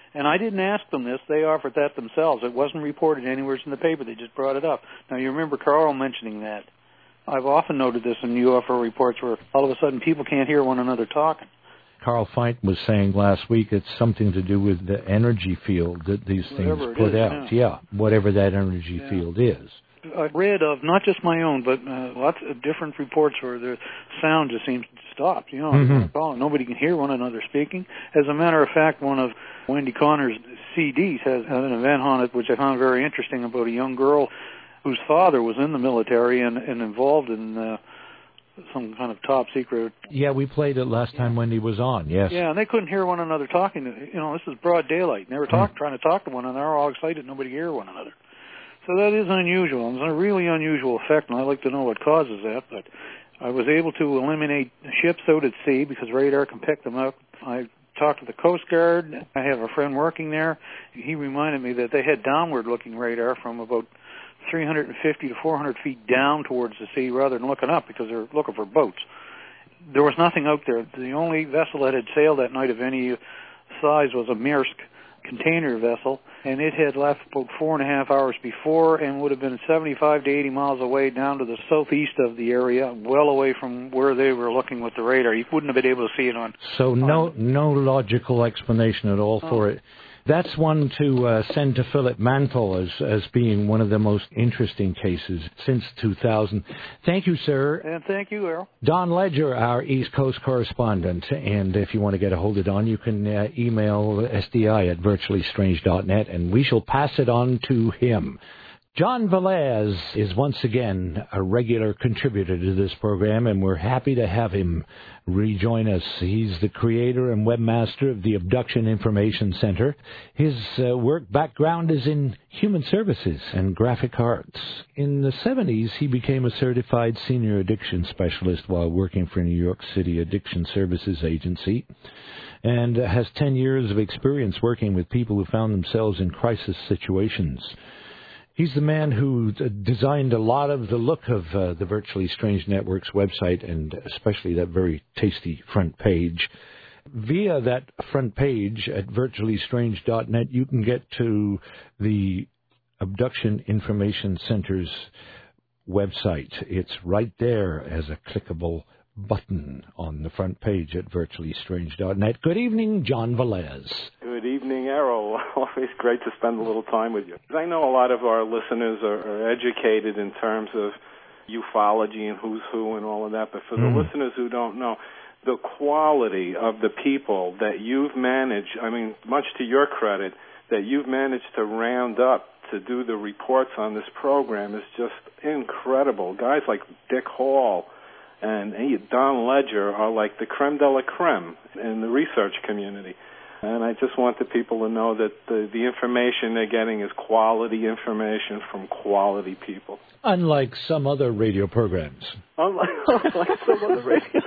And I didn't ask them this. They offered that themselves. It wasn't reported anywhere in the paper. They just brought it up. Now, you remember Carl mentioning that. I've often noted this in U F O reports where all of a sudden people can't hear one another talking. Carl Feit was saying last week it's something to do with the energy field that these Whatever things it put is, out. yeah. Yeah, whatever that energy Yeah. field is. I've read of, not just my own, but uh, lots of different reports where the sound just seems to stop. You know, Mm-hmm. nobody can hear one another speaking. As a matter of fact, one of Wendy Connor's C Ds has an event on it, which I found very interesting, about a young girl whose father was in the military and, and involved in uh, some kind of top secret. Yeah, we played it last time Wendy was on, yes. Yeah, and they couldn't hear one another talking. You know, this is broad daylight. And they were talk, Mm. trying to talk to one another. They're all excited. Nobody could hear one another. So that is unusual. It's a really unusual effect, and I'd like to know what causes that. But I was able to eliminate ships out at sea because radar can pick them up. I talked to the Coast Guard. I have a friend working there. He reminded me that they had downward-looking radar from about three hundred fifty to four hundred feet down towards the sea rather than looking up because they're looking for boats. There was nothing out there. The only vessel that had sailed that night of any size was a Maersk container vessel, and it had left about four and a half hours before and would have been seventy-five to eighty miles away down to the southeast of the area, well away from where they were looking with the radar. You wouldn't have been able to see it on. So no on, no logical explanation at all oh. for it. That's one to uh, send to Philip Mantle as, as being one of the most interesting cases since two thousand. Thank you, sir. And thank you, Errol. Don Ledger, our East Coast correspondent. And if you want to get a hold of Don, you can uh, email S D I at virtually strange dot net, and we shall pass it on to him. John Velez is once again a regular contributor to this program, and we're happy to have him rejoin us. He's the creator and webmaster of the Abduction Information Center. His uh, work background is in human services and graphic arts. In the seventies, he became a certified senior addiction specialist while working for New York City Addiction Services Agency, and has ten years of experience working with people who found themselves in crisis situations. He's the man who designed a lot of the look of uh, the Virtually Strange Network's website, and especially that very tasty front page. Via that front page at virtually strange dot net, you can get to the Abduction Information Center's website. It's right there as a clickable button on the front page at virtually strange dot net. Good evening, John Velez. Good evening, Errol. Always great to spend a little time with you. I know a lot of our listeners are, are educated in terms of ufology and who's who and all of that, but for Mm. the listeners who don't know, the quality of the people that you've managed, I mean, much to your credit, that you've managed to round up to do the reports on this program is just incredible. Guys like Dick Hall and Don Ledger are like the creme de la creme in the research community. And I just want the people to know that the, the information they're getting is quality information from quality people. Unlike some other radio programs. Unlike, unlike some other radio.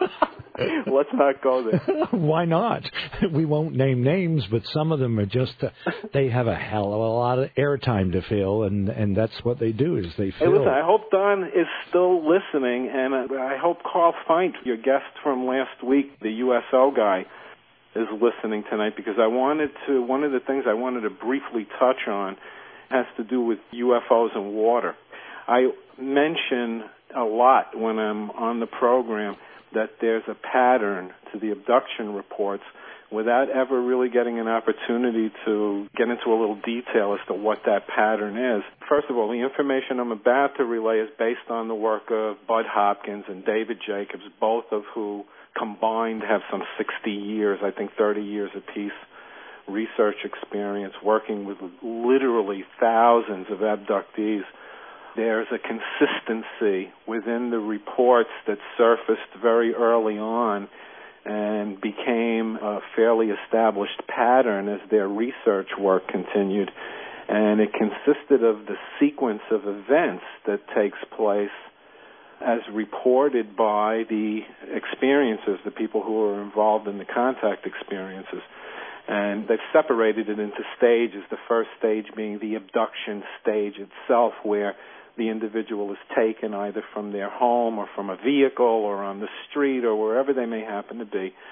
Let's not go there. Why not? We won't name names, but some of them are just, uh, they have a hell of a lot of airtime to fill, and, and that's what they do, is they fill. Hey, listen, I hope Don is still listening, and I hope Carl Feit, your guest from last week, the U S O guy, is listening tonight, because I wanted to, one of the things I wanted to briefly touch on has to do with U F Os and water. I mention a lot when I'm on the program that there's a pattern to the abduction reports without ever really getting an opportunity to get into a little detail as to what that pattern is. First of all, the information I'm about to relay is based on the work of Bud Hopkins and David Jacobs, both of who combined have some sixty years, I think thirty years apiece, research experience working with literally thousands of abductees. There's a consistency within the reports that surfaced very early on and became a fairly established pattern as their research work continued. And it consisted of the sequence of events that takes place as reported by the experiences, the people who are involved in the contact experiences. And they've separated it into stages, the first stage being the abduction stage itself, where the individual is taken either from their home or from a vehicle or on the street or wherever they may happen to be,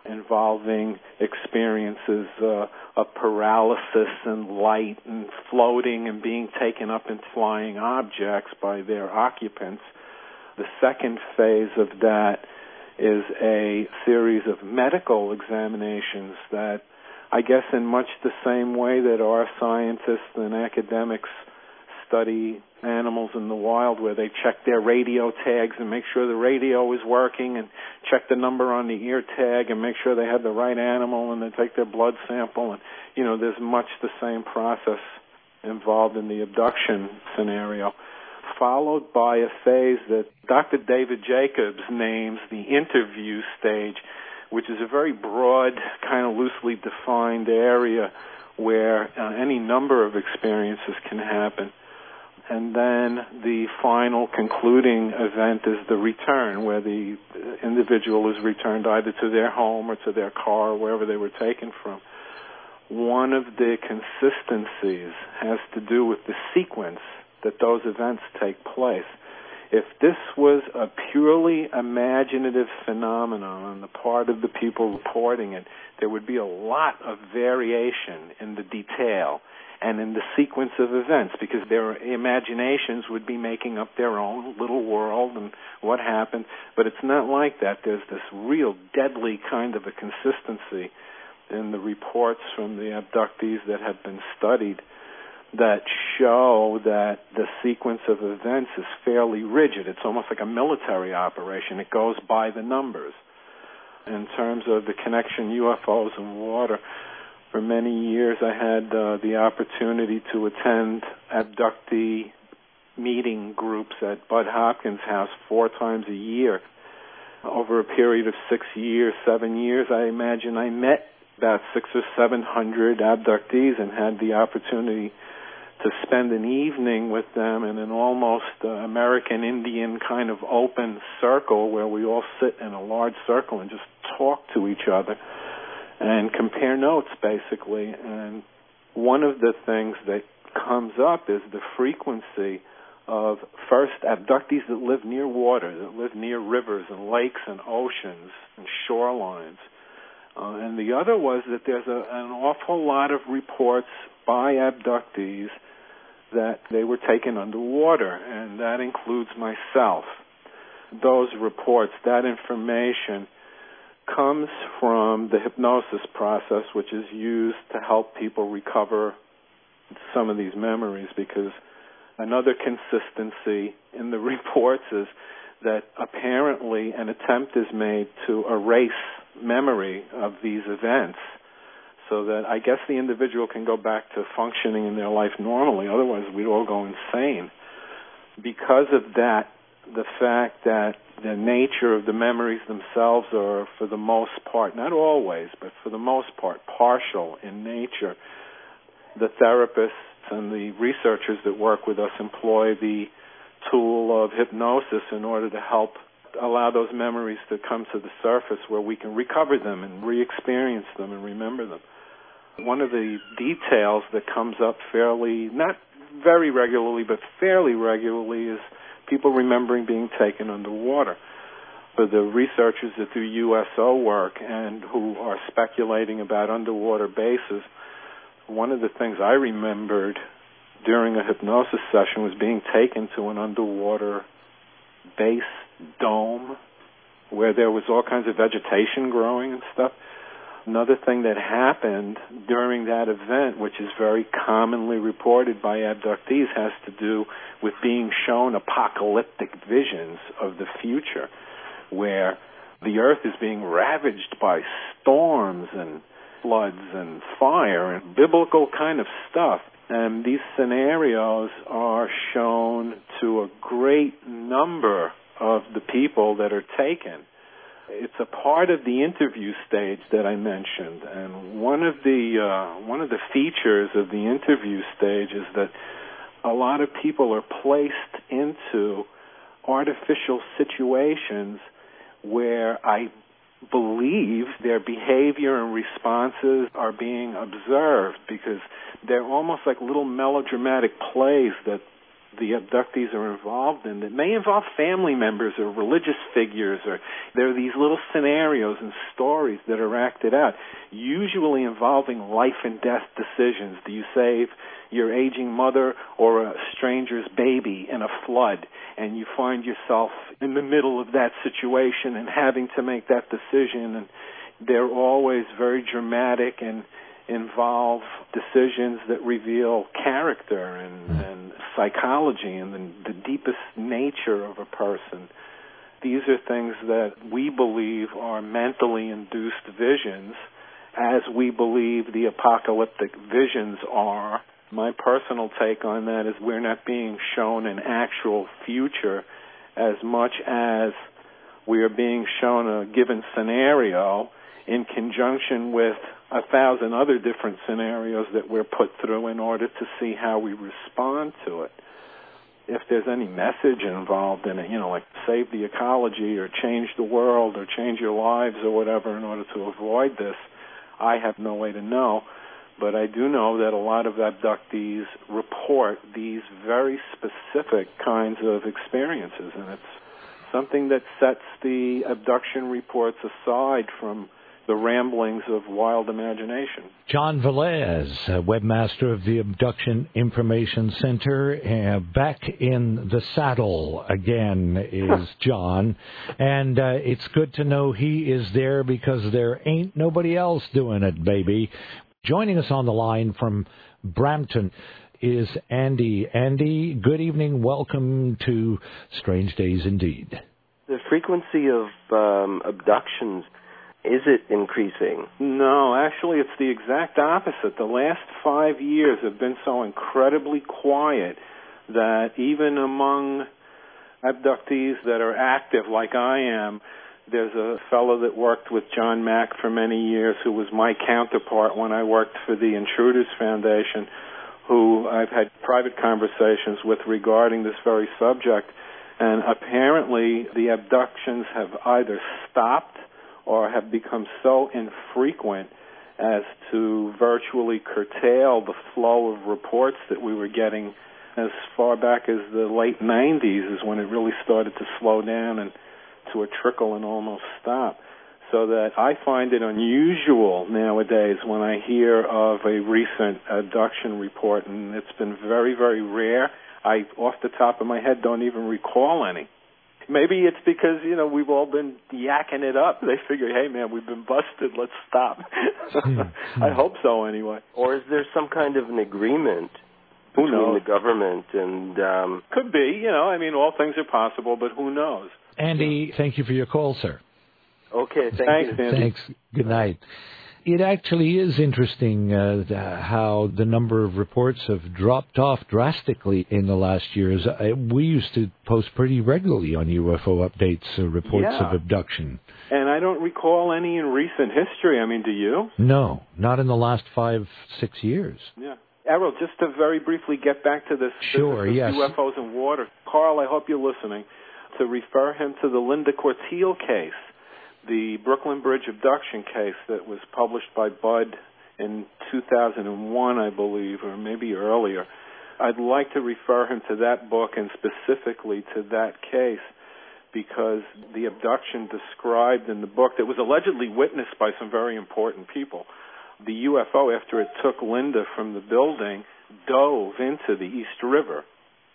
involving experiences uh, of paralysis and light and floating and being taken up in flying objects by their occupants. The second phase of that is a series of medical examinations that, I guess in much the same way that our scientists and academics study animals in the wild, where they check their radio tags and make sure the radio is working and check the number on the ear tag and make sure they have the right animal, and they take their blood sample. And, you know, there's much the same process involved in the abduction scenario, followed by a phase that Doctor David Jacobs names the interview stage, which is a very broad, kind of loosely defined area where uh, any number of experiences can happen. And then the final concluding event is the return, where the individual is returned either to their home or to their car, or wherever they were taken from. One of the consistencies has to do with the sequence that those events take place. If this was a purely imaginative phenomenon on the part of the people reporting it, there would be a lot of variation in the detail and in the sequence of events, because their imaginations would be making up their own little world and what happened. But it's not like that. There's this real deadly kind of a consistency in the reports from the abductees that have been studied that show that the sequence of events is fairly rigid. It's almost like a military operation. It goes by the numbers. In terms of the connection U F Os and water, for many years I had uh, the opportunity to attend abductee meeting groups at Bud Hopkins House four times a year. Over a period of six years, seven years, I imagine I met about six or seven hundred abductees and had the opportunity to spend an evening with them in an almost uh, American Indian kind of open circle where we all sit in a large circle and just talk to each other and compare notes, basically. And one of the things that comes up is the frequency of, first, abductees that live near water, that live near rivers and lakes and oceans and shorelines. Uh, and the other was that there's a, an awful lot of reports by abductees that they were taken underwater, and that includes myself. Those reports, that information, comes from the hypnosis process, which is used to help people recover some of these memories, because another consistency in the reports is that apparently an attempt is made to erase memory of these events so that I guess the individual can go back to functioning in their life normally. Otherwise, we'd all go insane. Because of that, the fact that the nature of the memories themselves are, for the most part, not always, but for the most part, partial in nature, the therapists and the researchers that work with us employ the tool of hypnosis in order to help allow those memories to come to the surface where we can recover them and re-experience them and remember them. One of the details that comes up fairly, not very regularly, but fairly regularly, is people remembering being taken underwater. For the researchers that do U S O work and who are speculating about underwater bases, one of the things I remembered during a hypnosis session was being taken to an underwater base dome where there was all kinds of vegetation growing and stuff. Another thing that happened during that event, which is very commonly reported by abductees, has to do with being shown apocalyptic visions of the future, where the earth is being ravaged by storms and floods and fire and biblical kind of stuff. And these scenarios are shown to a great number of the people that are taken. It's a part of the interview stage that I mentioned, and one of the uh, one of the features of the interview stage is that a lot of people are placed into artificial situations where I believe their behavior and responses are being observed, because they're almost like little melodramatic plays that the abductees are involved in that may involve family members or religious figures, or there are these little scenarios and stories that are acted out, usually involving life and death decisions. Do you save your aging mother or a stranger's baby in a flood? And you find yourself in the middle of that situation and having to make that decision. And they're always very dramatic and involve decisions that reveal character and, and psychology and the, the deepest nature of a person. These are things that we believe are mentally induced visions, as we believe the apocalyptic visions are. My personal take on that is we're not being shown an actual future as much as we are being shown a given scenario in conjunction with a thousand other different scenarios that we're put through in order to see how we respond to it. If there's any message involved in it, you know, like save the ecology or change the world or change your lives or whatever in order to avoid this, I have no way to know. But I do know that a lot of abductees report these very specific kinds of experiences, and it's something that sets the abduction reports aside from the ramblings of wild imagination. John Velez, uh, webmaster of the Abduction Information Center, uh, back in the saddle again is John, and uh, it's good to know he is there because there ain't nobody else doing it, baby. Joining us on the line from Brampton is Andy. Andy, good evening. Welcome to Strange Days Indeed. The frequency of um, abductions, is it increasing? No, actually it's the exact opposite. The last five years have been so incredibly quiet that even among abductees that are active like I am, there's a fellow that worked with John Mack for many years who was my counterpart when I worked for the Intruders Foundation, who I've had private conversations with regarding this very subject. And apparently the abductions have either stopped or have become so infrequent as to virtually curtail the flow of reports that we were getting as far back as the late nineties is when it really started to slow down and to a trickle and almost stop. So that I find it unusual nowadays when I hear of a recent abduction report, and it's been very, very rare. I, off the top of my head, don't even recall any. Maybe it's because, you know, we've all been yakking it up. They figure, hey, man, we've been busted. Let's stop. I hope so, anyway. Or is there some kind of an agreement who between knows? the government and... Um... Could be, you know. I mean, all things are possible, but who knows? Andy, thank you for your call, sir. Okay, thank Thanks, you. Andy. Thanks. Good night. It actually is interesting uh, how the number of reports have dropped off drastically in the last years. Uh, we used to post pretty regularly on U F O updates, uh, reports yeah. of abduction. And I don't recall any in recent history. I mean, do you? No, not in the last five, six years. Yeah. Errol, just to very briefly get back to this sure, business of yes. U F Os and water. Carl, I hope you're listening. To refer him to the Linda Cortile case, the Brooklyn Bridge abduction case that was published by Bud in two thousand one, I believe, or maybe earlier. I'd like to refer him to that book and specifically to that case because the abduction described in the book that was allegedly witnessed by some very important people, the U F O, after it took Linda from the building, dove into the East River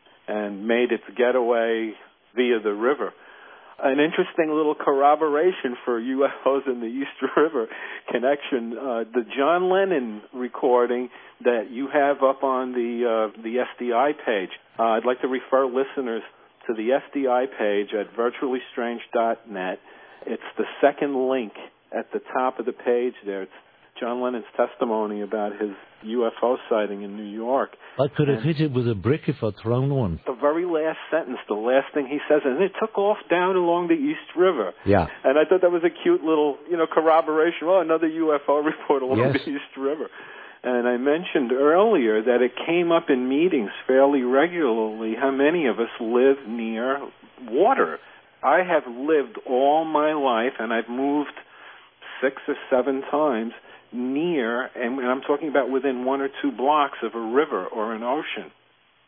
and made its getaway via the river. An interesting little corroboration for U F Os in the East River connection. Uh, the John Lennon recording that you have up on the uh, the S D I page. Uh, I'd like to refer listeners to the S D I page at virtually strange dot net. It's the second link at the top of the page there. It's John Lennon's testimony about his U F O sighting in New York. I could have and hit it with a brick if I'd thrown one. The very last sentence, the last thing he says, and it took off down along the East River. Yeah. And I thought that was a cute little, you know, corroboration. Well, another U F O report along yes. the East River. And I mentioned earlier that it came up in meetings fairly regularly how many of us live near water. I have lived all my life, and I've moved six or seven times near, and I'm talking about within one or two blocks of a river or an ocean.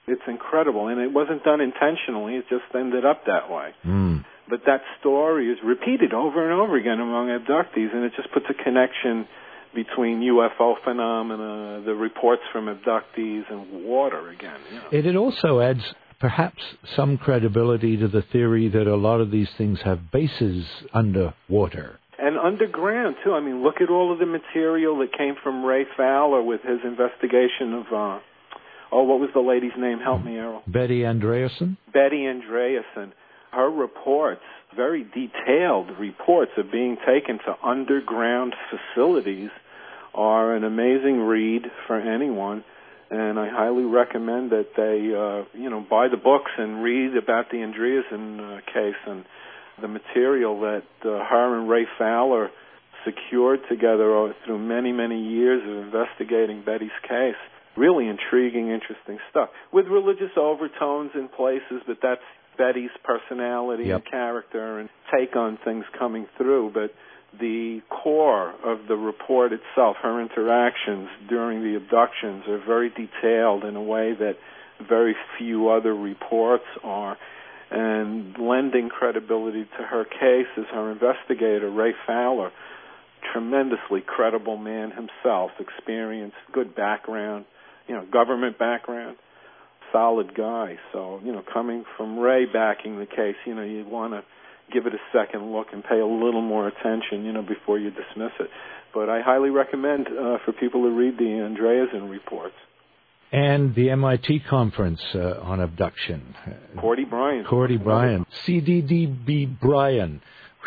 It's incredible, and it wasn't done intentionally. It just ended up that way. Mm. But that story is repeated over and over again among abductees, and it just puts a connection between U F O phenomena, the reports from abductees, and water again. You know. It, it also adds perhaps some credibility to the theory that a lot of these things have bases underwater. And underground, too. I mean, look at all of the material that came from Ray Fowler with his investigation of, uh, oh, what was the lady's name? Help me, Errol. Betty Andreasen? Betty Andreasen. Her reports, very detailed reports of being taken to underground facilities, are an amazing read for anyone. And I highly recommend that they, uh, you know, buy the books and read about the Andreasen uh, case and the material that uh, her and Ray Fowler secured together through many, many years of investigating Betty's case. Really intriguing, interesting stuff. With religious overtones in places, but that's Betty's personality yep. and character and take on things coming through. But the core of the report itself, her interactions during the abductions, are very detailed in a way that very few other reports are. And lending credibility to her case is her investigator, Ray Fowler, tremendously credible man himself, experienced, good background, you know, government background, solid guy. So, you know, coming from Ray backing the case, you know, you want to give it a second look and pay a little more attention, you know, before you dismiss it. But I highly recommend uh, for people to read the Andreasen reports. And the M I T conference uh, on abduction. Cordy Bryan. Cordy Bryan. C D D B Bryan.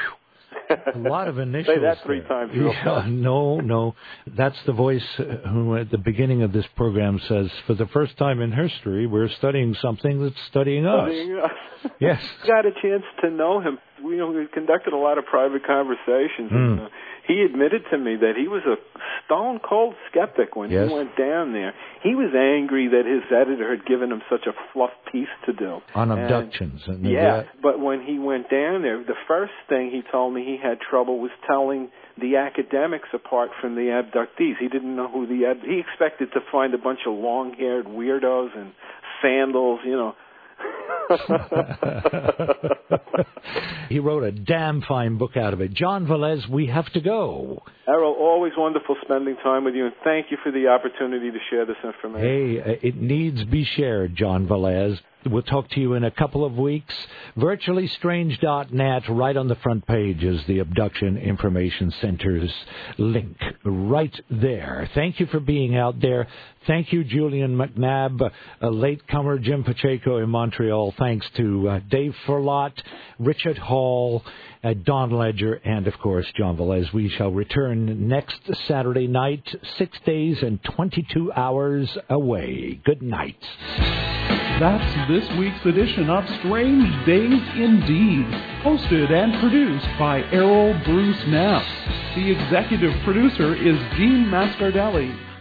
A lot of initials. Say that three there. times. Yeah, no, no. That's the voice who at the beginning of this program says, for the first time in history, we're studying something that's studying us. Studying us. Yes. Got a chance to know him. We, you know, we conducted a lot of private conversations. Mm. And, uh, he admitted to me that he was a stone-cold skeptic when yes. he went down there. He was angry that his editor had given him such a fluff piece to do. On abductions. And, and yeah, but when he went down there, the first thing he told me he had trouble was telling the academics apart from the abductees. He didn't know who the... Ab- he expected to find a bunch of long-haired weirdos and sandals, you know. He wrote a damn fine book out of it. John Velez, we have to go. Errol, always wonderful spending time with you, and thank you for the opportunity to share this information. Hey, it needs be shared, John Velez. We'll talk to you in a couple of weeks. virtually strange dot net, right on the front page is the Abduction Information Center's link. Right there. Thank you for being out there. Thank you, Julian McNabb, a latecomer, Jim Pacheco in Montreal. Thanks to uh, Dave Furlot, Richard Hall, uh, Don Ledger, and, of course, John Velez. We shall return next Saturday night, six days and twenty-two hours away. Good night. That's this week's edition of Strange Days Indeed, hosted and produced by Errol Bruce Knapp. The executive producer is Gene Mascardelli.